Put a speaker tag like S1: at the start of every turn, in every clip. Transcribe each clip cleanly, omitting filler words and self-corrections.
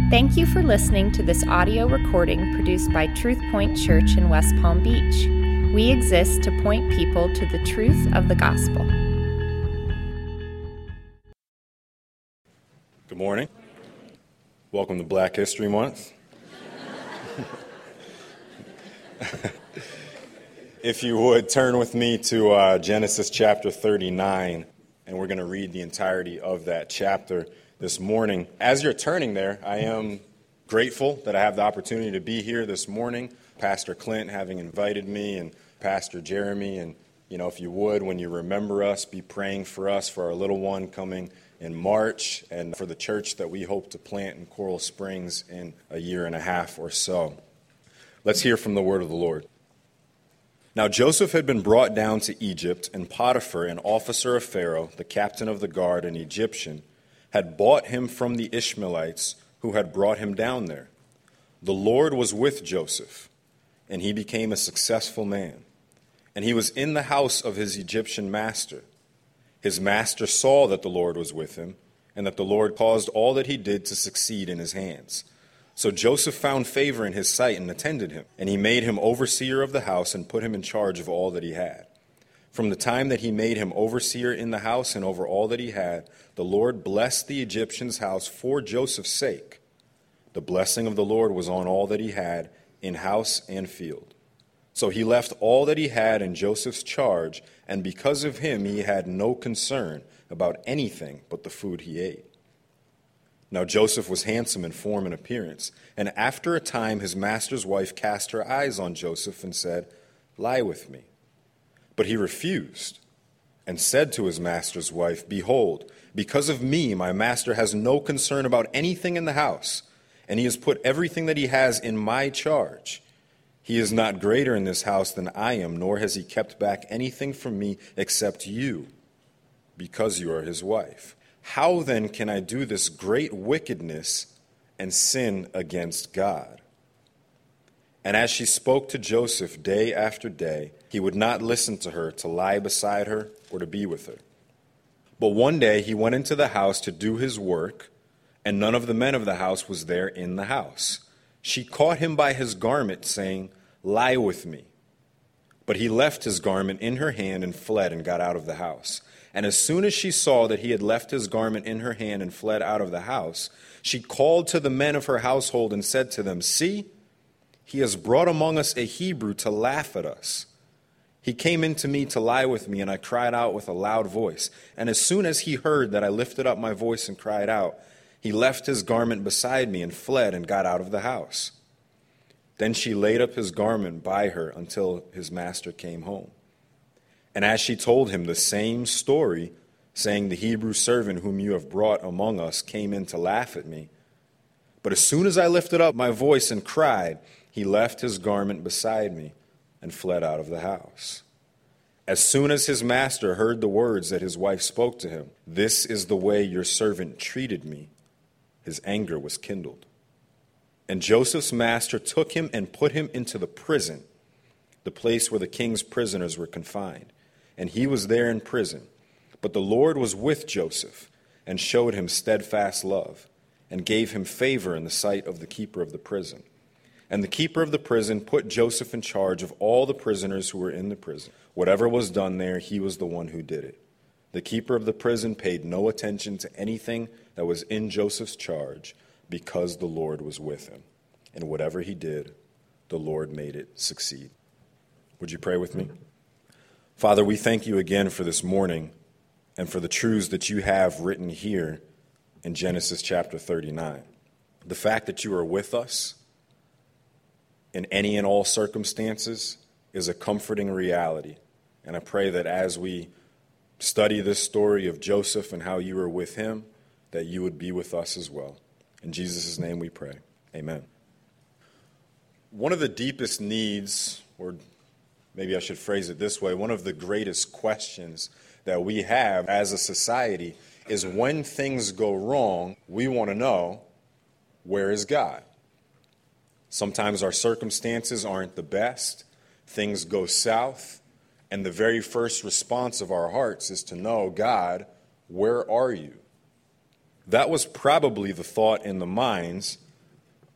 S1: Thank you for listening to this audio recording produced by Truth Point Church in West Palm Beach. We exist to point people to the truth of the gospel.
S2: Good morning. Welcome to Black History Month. If you would, turn with me to Genesis chapter 39, and we're going to read the entirety of that chapter this morning. As you're turning there, I am grateful that I have the opportunity to be here this morning. Pastor Clint having invited me, and Pastor Jeremy, and if you would, when you remember us, be praying for us, for our little one coming in March, and for the church that we hope to plant in Coral Springs in a year and a half or so. Let's hear from the word of the Lord. Now Joseph had been brought down to Egypt, and Potiphar, an officer of Pharaoh, the captain of the guard, an Egyptian, had bought him from the Ishmaelites who had brought him down there. The Lord was with Joseph, and he became a successful man. And he was in the house of his Egyptian master. His master saw that the Lord was with him, and that the Lord caused all that he did to succeed in his hands. So Joseph found favor in his sight and attended him, and he made him overseer of the house and put him in charge of all that he had. From the time that he made him overseer in the house and over all that he had, the Lord blessed the Egyptian's house for Joseph's sake. The blessing of the Lord was on all that he had, in house and field. So he left all that he had in Joseph's charge, and because of him he had no concern about anything but the food he ate. Now Joseph was handsome in form and appearance, and after a time his master's wife cast her eyes on Joseph and said, "Lie with me." But he refused and said to his master's wife, "Behold, because of me my master has no concern about anything in the house, and he has put everything that he has in my charge. He is not greater in this house than I am, nor has he kept back anything from me except you, because you are his wife. How then can I do this great wickedness and sin against God?" And as she spoke to Joseph day after day, he would not listen to her to lie beside her or to be with her. But one day he went into the house to do his work, and none of the men of the house was there in the house. She caught him by his garment, saying, "Lie with me." But he left his garment in her hand and fled and got out of the house. And as soon as she saw that he had left his garment in her hand and fled out of the house, she called to the men of her household and said to them, "See, he has brought among us a Hebrew to laugh at us. He came in to me to lie with me, and I cried out with a loud voice. And as soon as he heard that I lifted up my voice and cried out, he left his garment beside me and fled and got out of the house." Then she laid up his garment by her until his master came home. And as she told him the same story, saying, "The Hebrew servant whom you have brought among us came in to laugh at me. But as soon as I lifted up my voice and cried, he left his garment beside me and fled out of the house." As soon as his master heard the words that his wife spoke to him, "This is the way your servant treated me," his anger was kindled. And Joseph's master took him and put him into the prison, the place where the king's prisoners were confined. And he was there in prison. But the Lord was with Joseph and showed him steadfast love and gave him favor in the sight of the keeper of the prison. And the keeper of the prison put Joseph in charge of all the prisoners who were in the prison. Whatever was done there, he was the one who did it. The keeper of the prison paid no attention to anything that was in Joseph's charge, because the Lord was with him. And whatever he did, the Lord made it succeed. Would you pray with me? Father, we thank you again for this morning and for the truths that you have written here in Genesis chapter 39. The fact that you are with us in any and all circumstances is a comforting reality. And I pray that as we study this story of Joseph and how you were with him, that you would be with us as well. In Jesus' name we pray. Amen. One of the deepest needs, or maybe I should phrase it this way, one of the greatest questions that we have as a society is when things go wrong, we want to know, where is God? Sometimes our circumstances aren't the best, things go south, and the very first response of our hearts is to know, God, where are you? That was probably the thought in the minds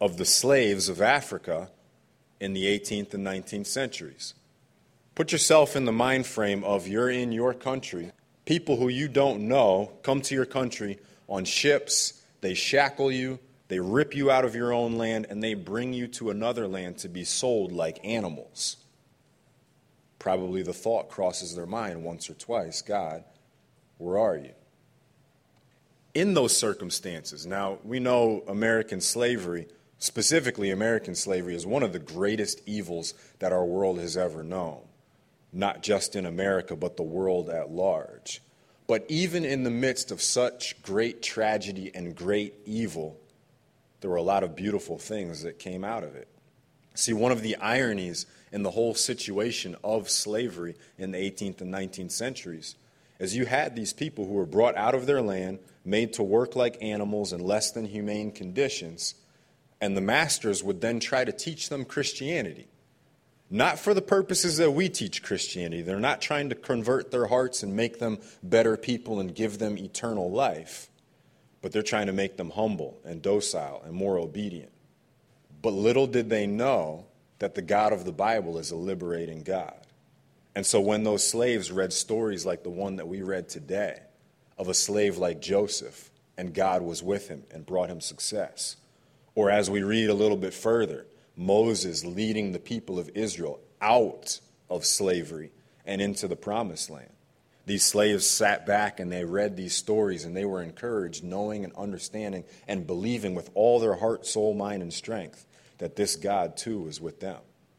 S2: of the slaves of Africa in the 18th and 19th centuries. Put yourself in the mind frame of you're in your country. People who you don't know come to your country on ships. They shackle you. They rip you out of your own land, and they bring you to another land to be sold like animals. Probably the thought crosses their mind once or twice, God, where are you? In those circumstances, now we know American slavery, specifically American slavery, is one of the greatest evils that our world has ever known. Not just in America, but the world at large. But even in the midst of such great tragedy and great evil, there were a lot of beautiful things that came out of it. See, one of the ironies in the whole situation of slavery in the 18th and 19th centuries is you had these people who were brought out of their land, made to work like animals in less than humane conditions, and the masters would then try to teach them Christianity. Not for the purposes that we teach Christianity. They're not trying to convert their hearts and make them better people and give them eternal life. But they're trying to make them humble and docile and more obedient. But little did they know that the God of the Bible is a liberating God. And so when those slaves read stories like the one that we read today, of a slave like Joseph, and God was with him and brought him success, or as we read a little bit further, Moses leading the people of Israel out of slavery and into the promised land. These slaves sat back and they read these stories and they were encouraged, knowing and understanding and believing with all their heart, soul, mind, and strength that this God too was with them.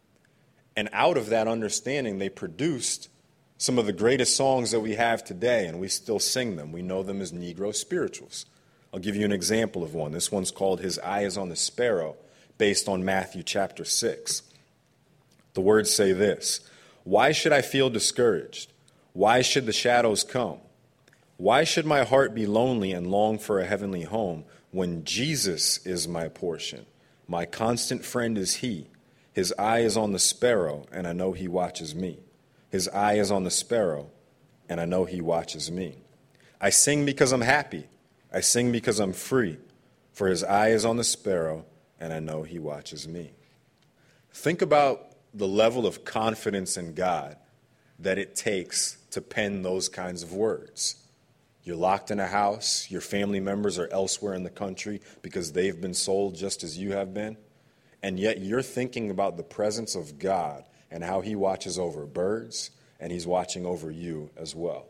S2: And out of that understanding, they produced some of the greatest songs that we have today, and we still sing them. We know them as Negro spirituals. I'll give you an example of one. This one's called His Eye is on the Sparrow, based on Matthew chapter 6. The words say this: "Why should I feel discouraged? Why should the shadows come? Why should my heart be lonely and long for a heavenly home when Jesus is my portion? My constant friend is He. His eye is on the sparrow, and I know He watches me. His eye is on the sparrow, and I know He watches me. I sing because I'm happy. I sing because I'm free. For His eye is on the sparrow, and I know He watches me." Think about the level of confidence in God that it takes to pen those kinds of words. You're locked in a house. Your family members are elsewhere in the country because they've been sold just as you have been. And yet you're thinking about the presence of God and how He watches over birds, and He's watching over you as well.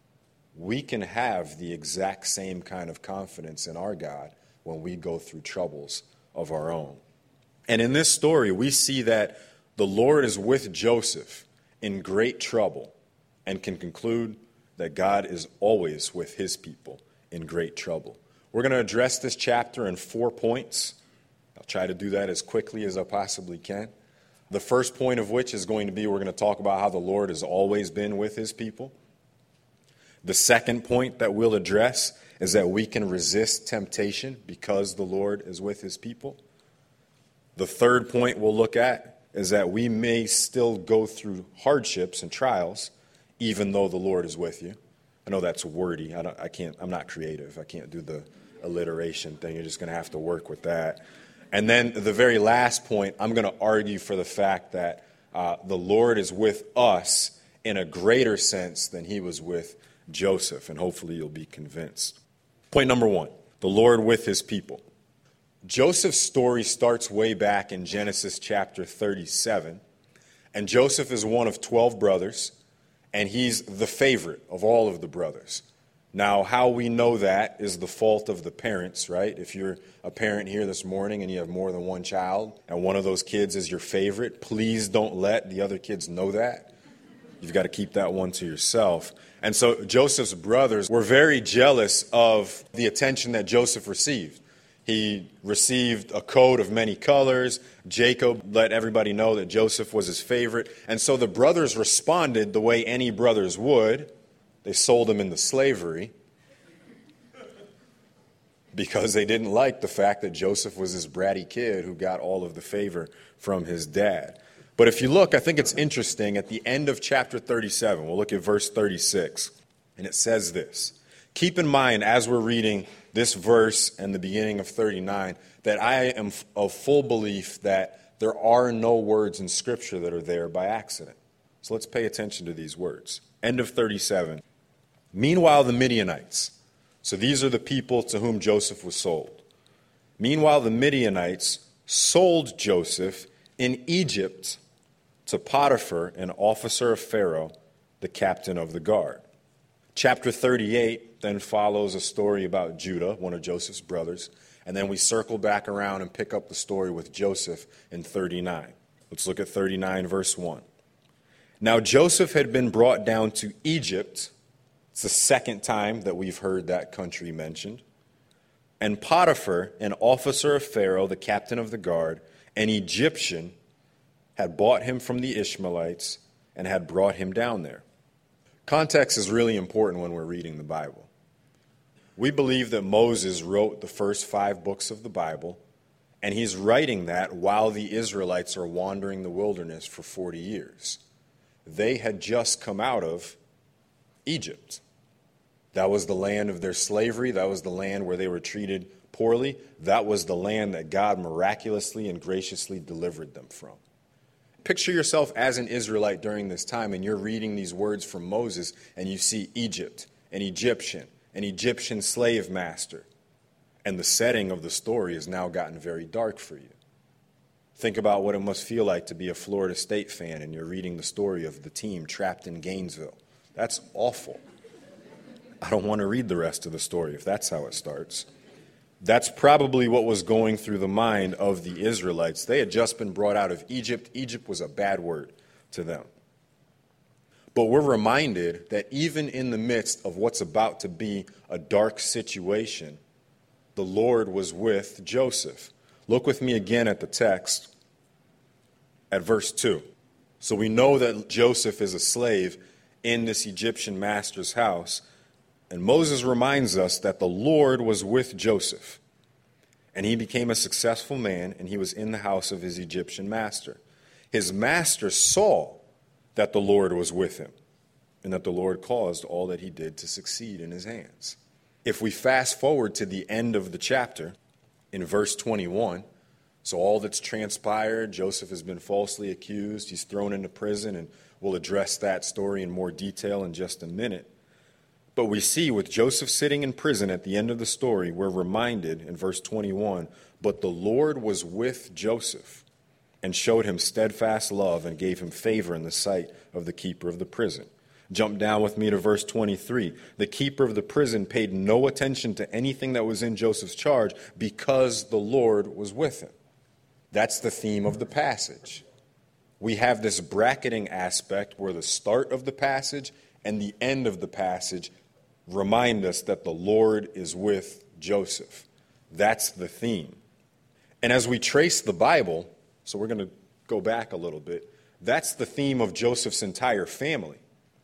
S2: We can have the exact same kind of confidence in our God when we go through troubles of our own. And in this story, we see that the Lord is with Joseph in great trouble and can conclude that God is always with His people in great trouble. We're going to address this chapter in 4 points. I'll try to do that as quickly as I possibly can. The first point of which is going to be we're going to talk about how the Lord has always been with His people. The second point that we'll address is that we can resist temptation because the Lord is with His people. The third point we'll look at is that we may still go through hardships and trials even though the Lord is with you. I know that's wordy. I'm not creative. I can't do the alliteration thing. You're just going to have to work with that. And then the very last point, I'm going to argue for the fact that the Lord is with us in a greater sense than He was with Joseph, and hopefully you'll be convinced. Point number 1, the Lord with His people. Joseph's story starts way back in Genesis chapter 37, and Joseph is one of 12 brothers, and he's the favorite of all of the brothers. Now, how we know that is the fault of the parents, right? If you're a parent here this morning and you have more than one child, and one of those kids is your favorite, please don't let the other kids know that. You've got to keep that one to yourself. And so Joseph's brothers were very jealous of the attention that Joseph received. He received a coat of many colors. Jacob let everybody know that Joseph was his favorite. And so the brothers responded the way any brothers would. They sold him into slavery because they didn't like the fact that Joseph was this bratty kid who got all of the favor from his dad. But if you look, I think it's interesting. At the end of chapter 37, we'll look at verse 36, and it says this: Keep in mind, as we're reading this verse and the beginning of 39, that I am of full belief that there are no words in Scripture that are there by accident. So let's pay attention to these words. End of 37. Meanwhile, the Midianites. So these are the people to whom Joseph was sold. Meanwhile, the Midianites sold Joseph in Egypt to Potiphar, an officer of Pharaoh, the captain of the guard. Chapter 38 then follows a story about Judah, one of Joseph's brothers, and then we circle back around and pick up the story with Joseph in 39. Let's look at 39, verse 1. Now Joseph had been brought down to Egypt. It's the second time that we've heard that country mentioned. And Potiphar, an officer of Pharaoh, the captain of the guard, an Egyptian, had bought him from the Ishmaelites and had brought him down there. Context is really important when we're reading the Bible. We believe that Moses wrote the first 5 books of the Bible, and he's writing that while the Israelites are wandering the wilderness for 40 years. They had just come out of Egypt. That was the land of their slavery. That was the land where they were treated poorly. That was the land that God miraculously and graciously delivered them from. Picture yourself as an Israelite during this time, and you're reading these words from Moses, and you see Egypt, an Egyptian slave master. And the setting of the story has now gotten very dark for you. Think about what it must feel like to be a Florida State fan, and you're reading the story of the team trapped in Gainesville. That's awful. I don't want to read the rest of the story if that's how it starts. That's probably what was going through the mind of the Israelites. They had just been brought out of Egypt. Egypt was a bad word to them. But we're reminded that even in the midst of what's about to be a dark situation, the Lord was with Joseph. Look with me again at the text at verse 2. So we know that Joseph is a slave in this Egyptian master's house. And Moses reminds us that the Lord was with Joseph, and he became a successful man, and he was in the house of his Egyptian master. His master saw that the Lord was with him, and that the Lord caused all that he did to succeed in his hands. If we fast forward to the end of the chapter, in verse 21, so all that's transpired, Joseph has been falsely accused, he's thrown into prison, and we'll address that story in more detail in just a minute. But we see with Joseph sitting in prison at the end of the story, we're reminded in verse 21, but the Lord was with Joseph and showed him steadfast love and gave him favor in the sight of the keeper of the prison. Jump down with me to verse 23. The keeper of the prison paid no attention to anything that was in Joseph's charge because the Lord was with him. That's the theme of the passage. We have this bracketing aspect where the start of the passage and the end of the passage remind us that the Lord is with Joseph. That's the theme. And as we trace the Bible, so we're going to go back a little bit, that's the theme of Joseph's entire family.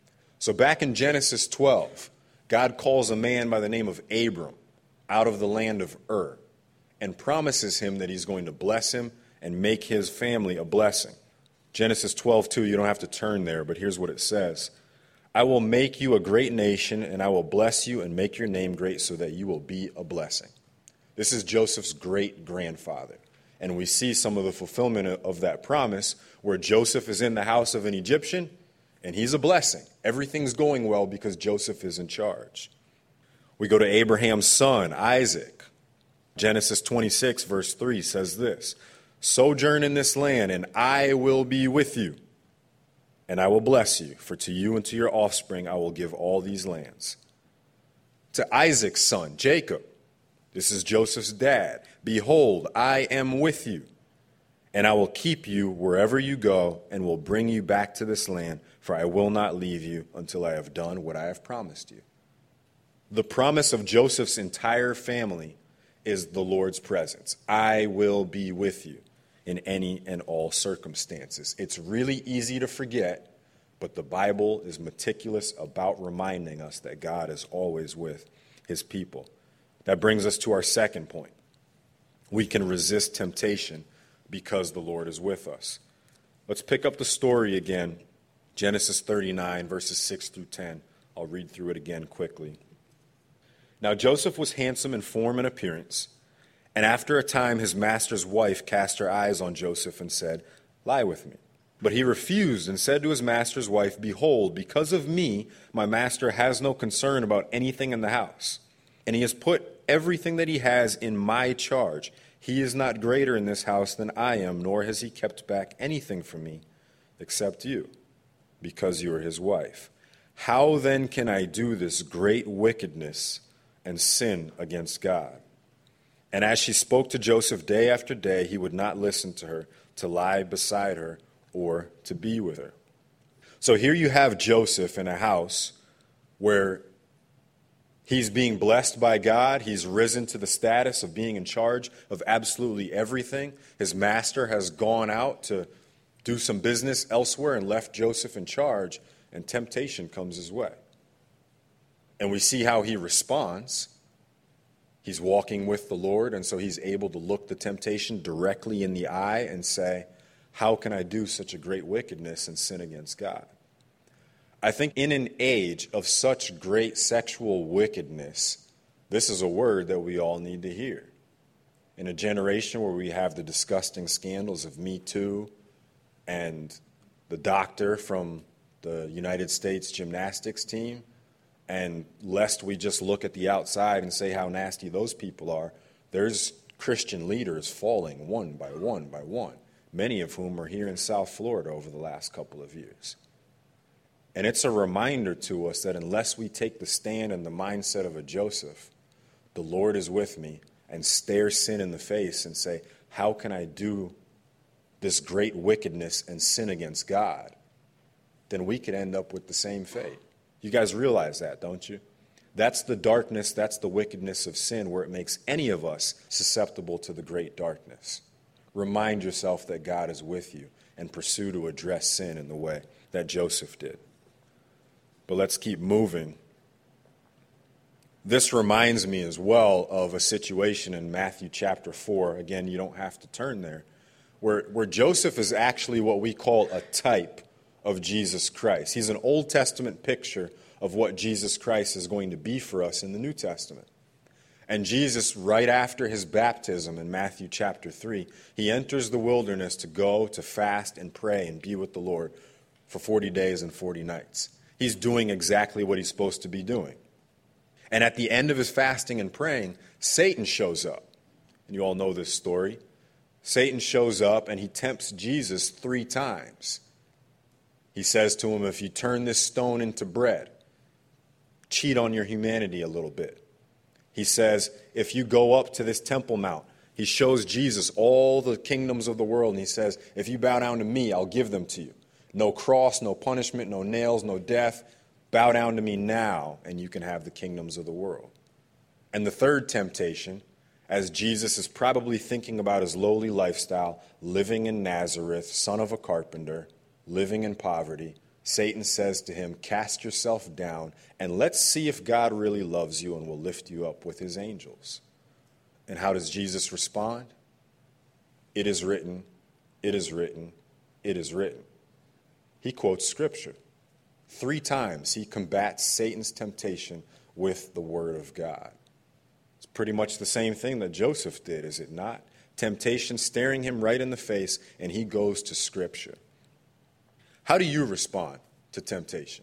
S2: So back in Genesis 12, God calls a man by the name of Abram out of the land of Ur and promises him that he's going to bless him and make his family a blessing. Genesis 12:2, you don't have to turn there, but here's what it says. I will make you a great nation, and I will bless you and make your name great so that you will be a blessing. This is Joseph's great-grandfather. And we see some of the fulfillment of that promise where Joseph is in the house of an Egyptian, and he's a blessing. Everything's going well because Joseph is in charge. We go to Abraham's son, Isaac. Genesis 26, verse 3 says this, sojourn in this land, and I will be with you. And I will bless you, for to you and to your offspring I will give all these lands. To Isaac's son, Jacob, this is Joseph's dad, behold, I am with you, and I will keep you wherever you go, and will bring you back to this land, for I will not leave you until I have done what I have promised you. The promise of Joseph's entire family is the Lord's presence. I will be with you in any and all circumstances. It's really easy to forget, but the Bible is meticulous about reminding us that God is always with his people. That brings us to our second point. We can resist temptation because the Lord is with us. Let's pick up the story again, Genesis 39, verses 6 through 10. I'll read through it again quickly. Now Joseph was handsome in form and appearance, and after a time his master's wife cast her eyes on Joseph and said, "Lie with me." But he refused and said to his master's wife, "Behold, because of me, my master has no concern about anything in the house, and he has put everything that he has in my charge. He is not greater in this house than I am, nor has he kept back anything from me, except you, because you are his wife. How then can I do this great wickedness and sin against God?" And as she spoke to Joseph day after day, he would not listen to her, to lie beside her, or to be with her. So here you have Joseph in a house where he's being blessed by God. He's risen to the status of being in charge of absolutely everything. His master has gone out to do some business elsewhere and left Joseph in charge, and temptation comes his way. And we see how he responds. He's walking with the Lord, and so he's able to look the temptation directly in the eye and say, "How can I do such a great wickedness and sin against God?" I think in an age of such great sexual wickedness, this is a word that we all need to hear. In a generation where we have the disgusting scandals of Me Too and the doctor from the United States gymnastics team, and lest we just look at the outside and say how nasty those people are, there's Christian leaders falling one by one by one, many of whom are here in South Florida over the last couple of years. And it's a reminder to us that unless we take the stand and the mindset of a Joseph, the Lord is with me, and stare sin in the face and say, "How can I do this great wickedness and sin against God?" then we could end up with the same fate. You guys realize that, don't you? That's the darkness, that's the wickedness of sin, where it makes any of us susceptible to the great darkness. Remind yourself that God is with you and pursue to address sin in the way that Joseph did. But let's keep moving. This reminds me as well of a situation in Matthew chapter 4. Again, you don't have to turn there. Where Joseph is actually what we call a type of Jesus Christ. He's an Old Testament picture of what Jesus Christ is going to be for us in the New Testament. And Jesus, right after his baptism in Matthew chapter 3, he enters the wilderness to go to fast and pray and be with the Lord for 40 days and 40 nights. He's doing exactly what he's supposed to be doing. And at the end of his fasting and praying, Satan shows up. And you all know this story. Satan shows up and he tempts Jesus 3 times. He says to him, "If you turn this stone into bread, cheat on your humanity a little bit." He says, "If you go up to this Temple Mount," he shows Jesus all the kingdoms of the world, and he says, "If you bow down to me, I'll give them to you. No cross, no punishment, no nails, no death. Bow down to me now, and you can have the kingdoms of the world." And the third temptation, as Jesus is probably thinking about his lowly lifestyle, living in Nazareth, son of a carpenter, living in poverty, Satan says to him, "Cast yourself down, and let's see if God really loves you and will lift you up with his angels." And how does Jesus respond? "It is written, it is written, it is written." He quotes Scripture. 3 times he combats Satan's temptation with the Word of God. It's pretty much the same thing that Joseph did, is it not? Temptation staring him right in the face, and he goes to Scripture. How do you respond to temptation?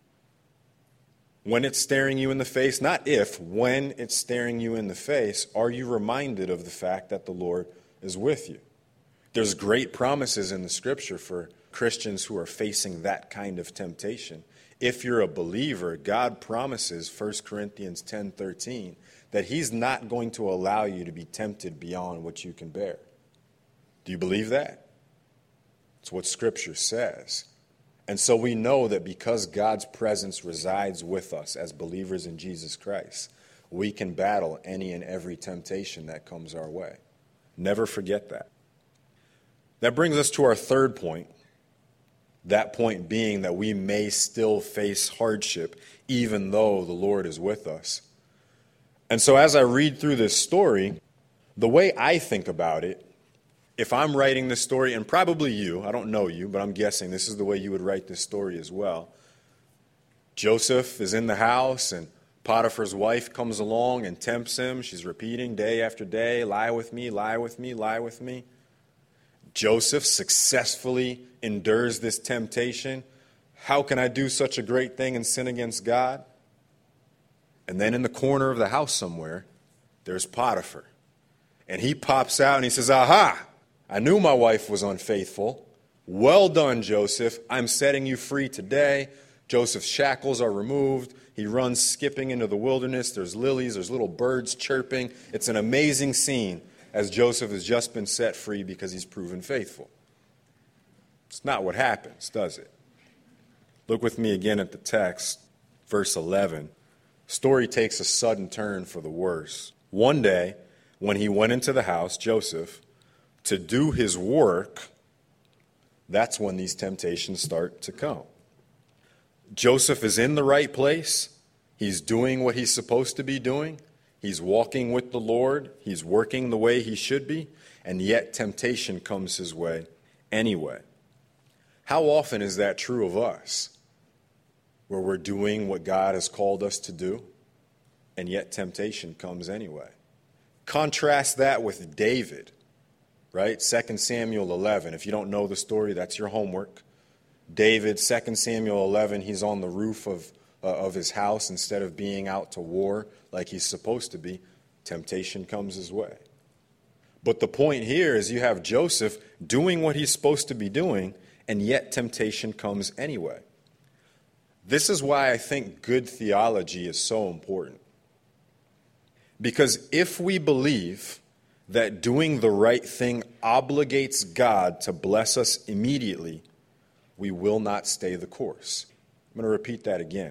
S2: When it's staring you in the face, not if, when it's staring you in the face, are you reminded of the fact that the Lord is with you? There's great promises in the Scripture for Christians who are facing that kind of temptation. If you're a believer, God promises, 1 Corinthians 10:13, that he's not going to allow you to be tempted beyond what you can bear. Do you believe that? It's what Scripture says. And so we know that because God's presence resides with us as believers in Jesus Christ, we can battle any and every temptation that comes our way. Never forget that. That brings us to our third point. That point being that we may still face hardship even though the Lord is with us. And so as I read through this story, the way I think about it, if I'm writing this story, and probably you, I don't know you, but I'm guessing this is the way you would write this story as well. Joseph is in the house, and Potiphar's wife comes along and tempts him. She's repeating day after day, lie with me, lie with me, lie with me. Joseph successfully endures this temptation. How can I do such a great thing and sin against God? And then in the corner of the house somewhere, there's Potiphar. And he pops out and he says, aha, I knew my wife was unfaithful. Well done, Joseph. I'm setting you free today. Joseph's shackles are removed. He runs skipping into the wilderness. There's lilies. There's little birds chirping. It's an amazing scene as Joseph has just been set free because he's proven faithful. It's not what happens, does it? Look with me again at the text, verse 11. Story takes a sudden turn for the worse. One day, when he went into the house, Joseph, to do his work, that's when these temptations start to come. Joseph is in the right place. He's doing what he's supposed to be doing. He's walking with the Lord. He's working the way he should be. And yet temptation comes his way anyway. How often is that true of us? Where we're doing what God has called us to do, and yet temptation comes anyway. Contrast that with David, right? 2 Samuel 11. If you don't know the story, that's your homework. David, 2 Samuel 11, he's on the roof of his house instead of being out to war like he's supposed to be. Temptation comes his way. But the point here is you have Joseph doing what he's supposed to be doing, and yet temptation comes anyway. This is why I think good theology is so important. Because if we believe that doing the right thing obligates God to bless us immediately, we will not stay the course. I'm going to repeat that again.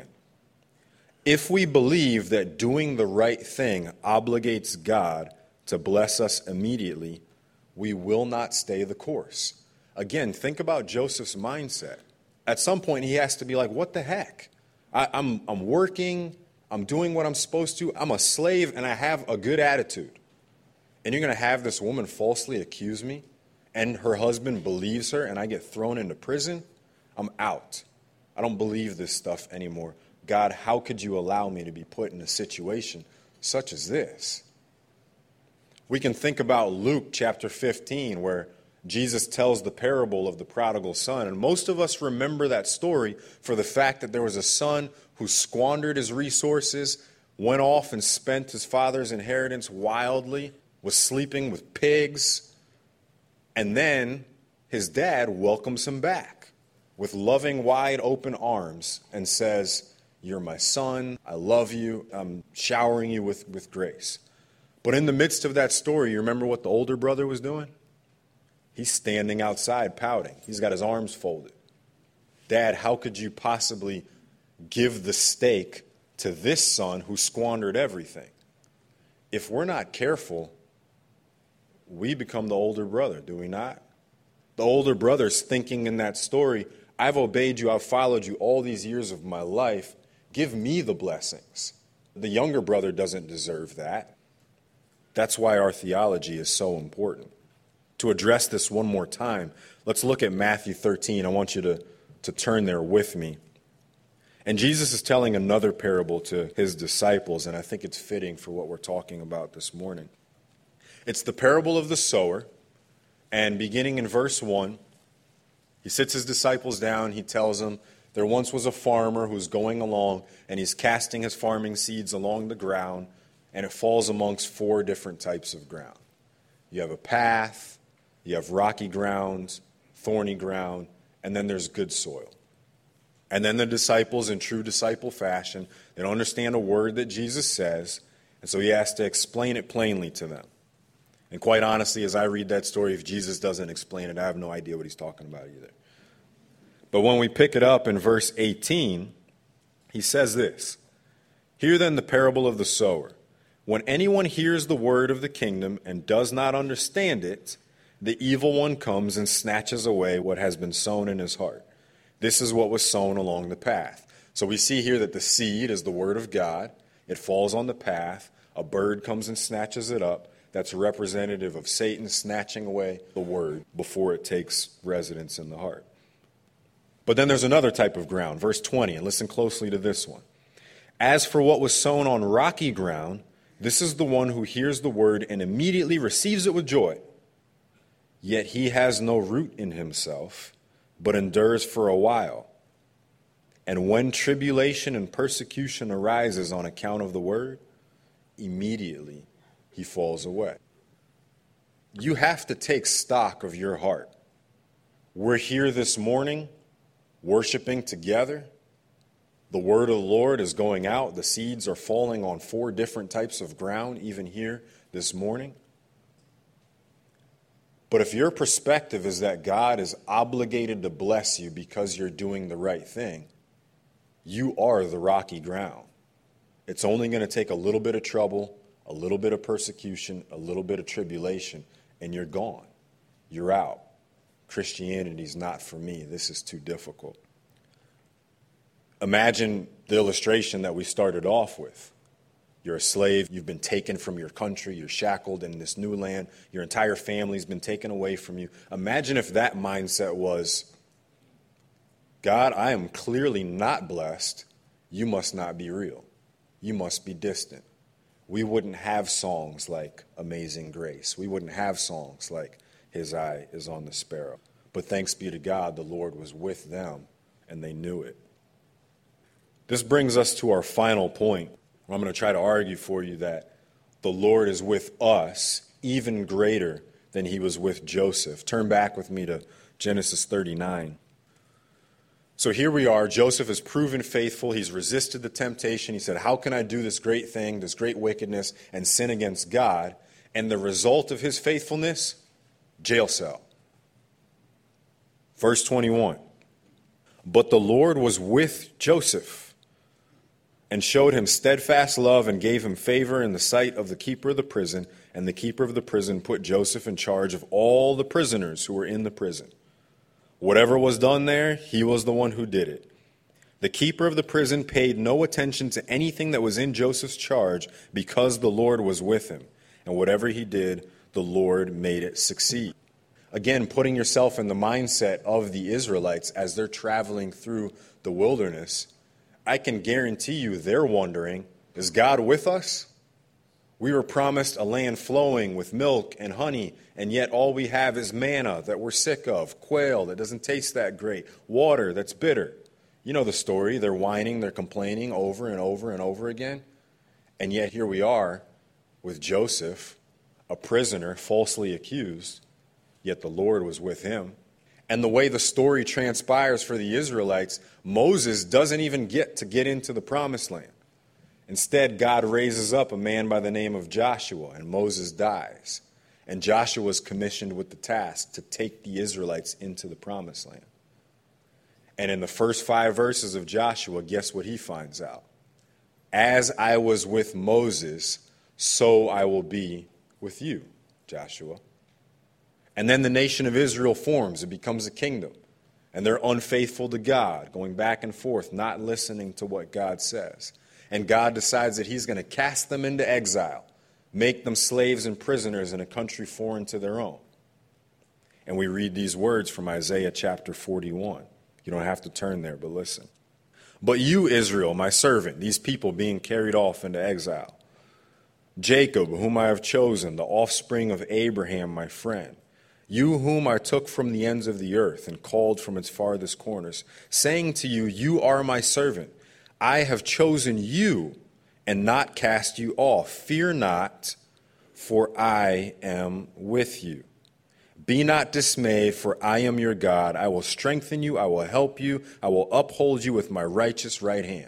S2: If we believe that doing the right thing obligates God to bless us immediately, we will not stay the course. Again, think about Joseph's mindset. At some point, he has to be like, what the heck? I'm working, I'm doing what I'm supposed to, I'm a slave, and I have a good attitude. And you're going to have this woman falsely accuse me, and her husband believes her, and I get thrown into prison? I'm out. I don't believe this stuff anymore. God, how could you allow me to be put in a situation such as this? We can think about Luke chapter 15, where Jesus tells the parable of the prodigal son. And most of us remember that story for the fact that there was a son who squandered his resources, went off and spent his father's inheritance wildly, was sleeping with pigs. And then his dad welcomes him back with loving, wide open arms and says, you're my son, I love you, I'm showering you with grace. But in the midst of that story, you remember what the older brother was doing? He's standing outside pouting. He's got his arms folded. Dad, how could you possibly give the steak to this son who squandered everything? If we're not careful, we become the older brother, do we not? The older brother's thinking in that story, I've obeyed you, I've followed you all these years of my life. Give me the blessings. The younger brother doesn't deserve that. That's why our theology is so important. To address this one more time, let's look at Matthew 13. I want you to turn there with me. And Jesus is telling another parable to his disciples, and I think it's fitting for what we're talking about this morning. It's the parable of the sower, and beginning in verse 1, he sits his disciples down, he tells them, there once was a farmer who's going along, and he's casting his farming seeds along the ground, and it falls amongst 4 different types of ground. You have a path, you have rocky ground, thorny ground, and then there's good soil. And then the disciples, in true disciple fashion, they don't understand a word that Jesus says, and so he has to explain it plainly to them. And quite honestly, as I read that story, if Jesus doesn't explain it, I have no idea what he's talking about either. But when we pick it up in verse 18, he says this, hear then the parable of the sower. When anyone hears the word of the kingdom and does not understand it, the evil one comes and snatches away what has been sown in his heart. This is what was sown along the path. So we see here that the seed is the word of God. It falls on the path. A bird comes and snatches it up. That's representative of Satan snatching away the word before it takes residence in the heart. But then there's another type of ground, verse 20, and listen closely to this one. As for what was sown on rocky ground, this is the one who hears the word and immediately receives it with joy. Yet he has no root in himself, but endures for a while. And when tribulation and persecution arises on account of the word, immediately he falls away. You have to take stock of your heart. We're here this morning, worshiping together. The word of the Lord is going out. The seeds are falling on 4 different types of ground, even here this morning. But if your perspective is that God is obligated to bless you because you're doing the right thing, you are the rocky ground. It's only going to take a little bit of trouble, a little bit of persecution, a little bit of tribulation, and you're gone. You're out. Christianity's not for me. This is too difficult. Imagine the illustration that we started off with. You're a slave. You've been taken from your country. You're shackled in this new land. Your entire family's been taken away from you. Imagine if that mindset was, God, I am clearly not blessed. You must not be real. You must be distant. We wouldn't have songs like Amazing Grace. We wouldn't have songs like His Eye is on the Sparrow. But thanks be to God, the Lord was with them, and they knew it. This brings us to our final point. I'm going to try to argue for you that the Lord is with us even greater than He was with Joseph. Turn back with me to Genesis 39. So here we are. Joseph has proven faithful. He's resisted the temptation. He said, how can I do this great thing, this great wickedness, and sin against God? And the result of his faithfulness? Jail cell. Verse 21. But the Lord was with Joseph and showed him steadfast love and gave him favor in the sight of the keeper of the prison. And the keeper of the prison put Joseph in charge of all the prisoners who were in the prison. Whatever was done there, he was the one who did it. The keeper of the prison paid no attention to anything that was in Joseph's charge because the Lord was with him. And whatever he did, the Lord made it succeed. Again, putting yourself in the mindset of the Israelites as they're traveling through the wilderness, I can guarantee you they're wondering, is God with us? We were promised a land flowing with milk and honey, and yet all we have is manna that we're sick of, quail that doesn't taste that great, water that's bitter. You know the story. They're whining, they're complaining over and over and over again. And yet here we are with Joseph, a prisoner falsely accused, yet the Lord was with him. And the way the story transpires for the Israelites, Moses doesn't even get into the promised land. Instead, God raises up a man by the name of Joshua, and Moses dies. And Joshua is commissioned with the task to take the Israelites into the promised land. And in the first 5 verses of Joshua, guess what he finds out? As I was with Moses, so I will be with you, Joshua. And then the nation of Israel forms. It becomes a kingdom. And they're unfaithful to God, going back and forth, not listening to what God says. And God decides that he's going to cast them into exile, make them slaves and prisoners in a country foreign to their own. And we read these words from Isaiah chapter 41. You don't have to turn there, but listen. But you, Israel, my servant, these people being carried off into exile. Jacob, whom I have chosen, the offspring of Abraham, my friend. You whom I took from the ends of the earth and called from its farthest corners, saying to you, you are my servant. I have chosen you and not cast you off. Fear not, for I am with you. Be not dismayed, for I am your God. I will strengthen you. I will help you. I will uphold you with my righteous right hand.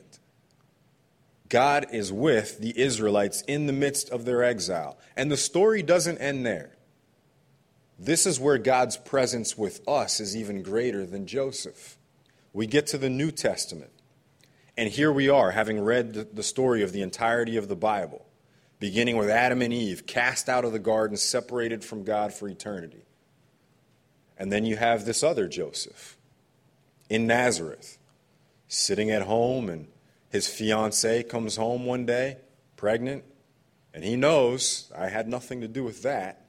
S2: God is with the Israelites in the midst of their exile. And the story doesn't end there. This is where God's presence with us is even greater than Joseph. We get to the New Testament. And here we are, having read the story of the entirety of the Bible, beginning with Adam and Eve, cast out of the garden, separated from God for eternity. And then you have this other Joseph in Nazareth, sitting at home, and his fiancée comes home one day, pregnant, and he knows, I had nothing to do with that.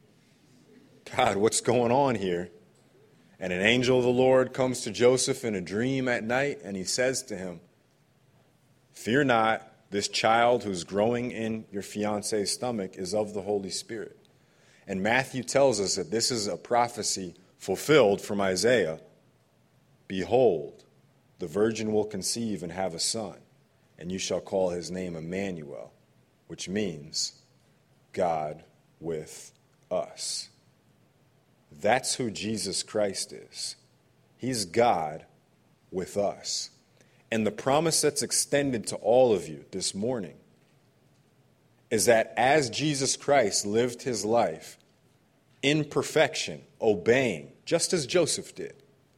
S2: God, what's going on here? And an angel of the Lord comes to Joseph in a dream at night, and he says to him, Fear not, this child who's growing in your fiance's stomach is of the Holy Spirit. And Matthew tells us that this is a prophecy fulfilled from Isaiah. Behold, the virgin will conceive and have a son, and you shall call his name Emmanuel, which means God with us. That's who Jesus Christ is. He's God with us. And the promise that's extended to all of you this morning is that as Jesus Christ lived his life in perfection, obeying, just as Joseph did,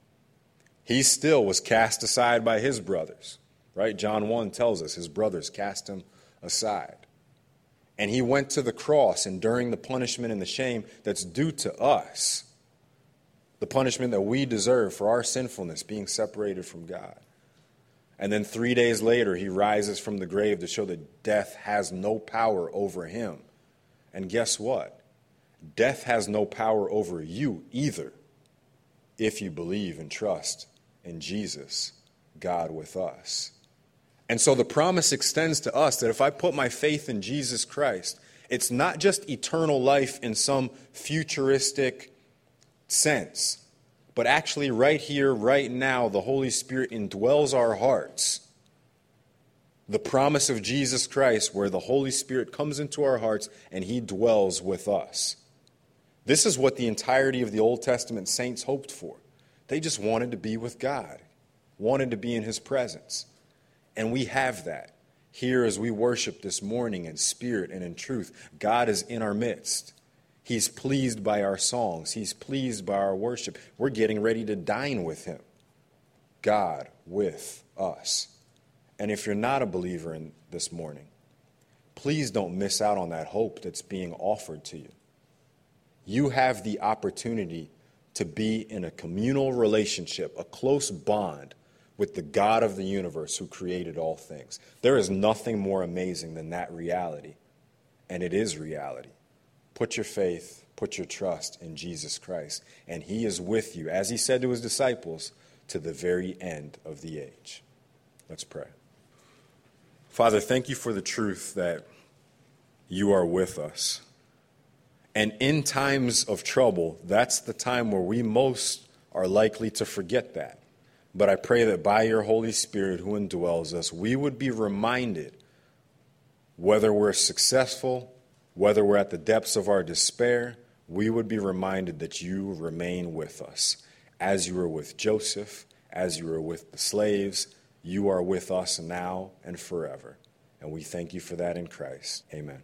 S2: he still was cast aside by his brothers, right? John 1 tells us his brothers cast him aside. And he went to the cross, enduring the punishment and the shame that's due to us, the punishment that we deserve for our sinfulness, being separated from God. And then 3 days later, he rises from the grave to show that death has no power over him. And guess what? Death has no power over you either, if you believe and trust in Jesus, God with us. And so the promise extends to us that if I put my faith in Jesus Christ, it's not just eternal life in some futuristic sense, but actually right here, right now, the Holy Spirit indwells our hearts. The promise of Jesus Christ, where the Holy Spirit comes into our hearts and he dwells with us. This is what the entirety of the Old Testament saints hoped for. They just wanted to be with God, wanted to be in his presence. And we have that here as we worship this morning in spirit and in truth. God is in our midst. He's pleased by our songs. He's pleased by our worship. We're getting ready to dine with him. God with us. And if you're not a believer in this morning, please don't miss out on that hope that's being offered to you. You have the opportunity to be in a communal relationship, a close bond with the God of the universe who created all things. There is nothing more amazing than that reality, and it is reality. Put your faith, put your trust in Jesus Christ, and he is with you, as he said to his disciples, to the very end of the age. Let's pray. Father, thank you for the truth that you are with us. And in times of trouble, that's the time where we most are likely to forget that. But I pray that by your Holy Spirit who indwells us, we would be reminded, whether we're successful, whether we're at the depths of our despair, we would be reminded that you remain with us. As you were with Joseph, as you were with the slaves, you are with us now and forever. And we thank you for that in Christ. Amen.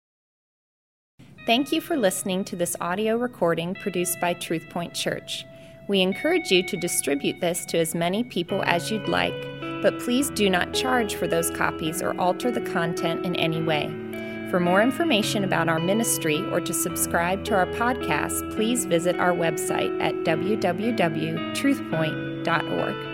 S1: Thank you for listening to this audio recording produced by Truth Point Church. We encourage you to distribute this to as many people as you'd like, but please do not charge for those copies or alter the content in any way. For more information about our ministry or to subscribe to our podcast, please visit our website at www.truthpoint.org.